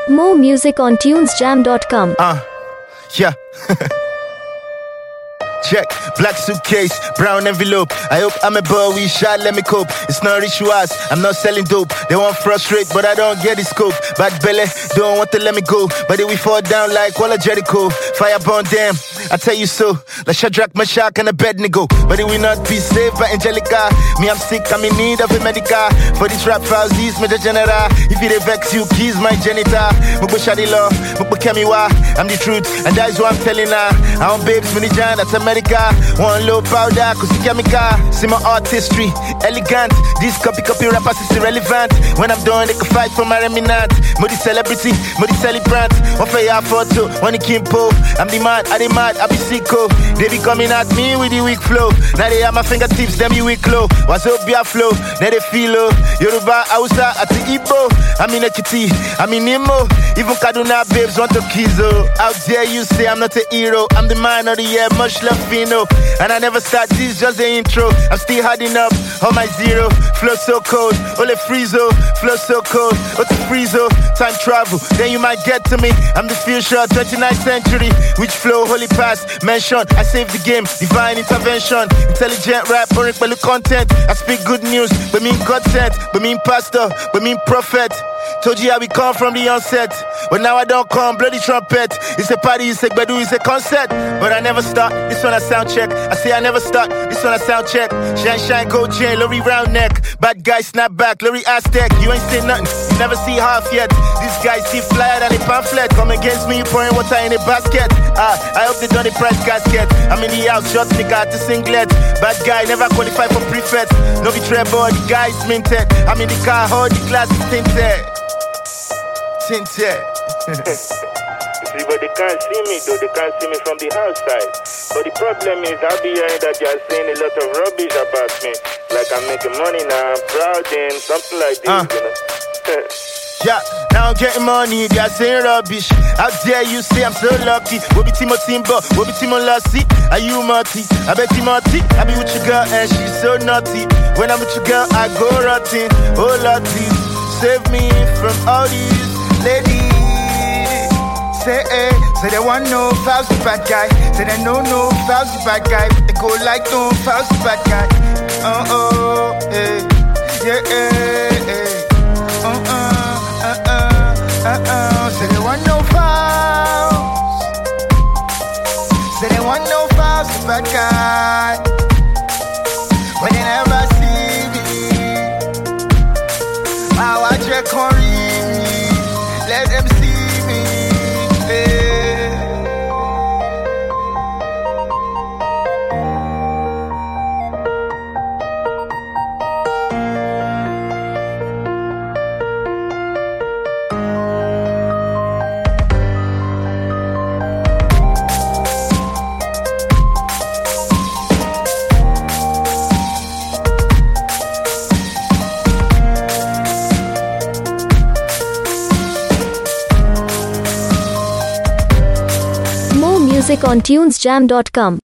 More music on tunesjam.com. Yeah. Check, black suitcase, brown envelope. I hope I'm a boy, we shot, let me cope. It's not rituals, I'm not selling dope. They want frustrate, but I don't get the scope. Bad belly, don't want to let me go. But then we fall down like Walla Jericho. Fire burn them, I tell you so. Like Shadrach, Meshach, and Abednego. But it will not be saved by Angelica. Me, I'm sick, I'm in need of a medica. For these rap files, these major general. If it vex you, keys my genitor. Mukbu Shadi Law, Mukbu Kemiwa. I'm the truth, and that's what I'm telling her. I want babes, mini John, that's America. One low powder, cause it's chemical. See my artistry, elegant. These copy rappers is irrelevant. When I'm done, they can fight for my remnant. Modi celebrity, Modi celebrant. One for your photo, one in Kimpo. I'm the man, I be sicko. They be coming at me with the weak flow. Now they have my fingertips, them you weak low. What's up, your flow? Now they feel low. Yoruba, Hausa, at the Igbo. I'm in Ekiti, I'm in Imo. Even Kaduna babes want to kiss, oh. How dare you say I'm not a hero? I'm the man of the year, much love, Fino. And I never start this, just the intro. I'm still harding up on my zero. Flow so cold, ole friezo. Flow so cold, what the friezo. Time travel, then you might get to me. I'm the future, 29th century. Which flow, holy pass, mention. I save the game, divine intervention. Intelligent rap, boring content. I speak good news, but mean content. But mean pastor, but mean prophet. Told you how we come from the onset. But now I don't come, bloody trumpet. It's a party, it's a gbedu, it's a concert. But I never start, this one I sound check. I say I never start, this one I sound check. Shine, shine, gold chain, Lori round neck. Bad guy, snap back, Lori Aztec. You ain't say nothing, you never see half yet. These guys see flyer than a pamphlet. Come against me, pouring water in a basket. I hope they done the price casket. I'm in the house, short nigga to singlet. Bad guy, never qualify for prefect. No be trouble, the guy's minted. I'm in the car, hold the glass is tinted. Tinted. See, but they can't see me though, they can't see me from the outside. But the problem is I'll be hearing that you're saying a lot of rubbish about me. Like I'm making money now, I'm proud and something like this, you know. Yeah, now I'm getting money, they are saying rubbish. How dare you say I'm so lucky? We'll be Timo Timbo, we'll be Timo Lassie. Are you Marty? I bet you Marty. I be with your girl and she's so naughty. When I'm with your girl, I go rotting. Oh Lottie, save me from all these ladies. Say they want no fouls the bad guy. Say they no fouls the bad guy. But they go like no fouls the bad guy. Say they want no fouls. Say they want no fouls the bad guy. But they never see me. How I check on me. Let them see me. More music on tunesjam.com.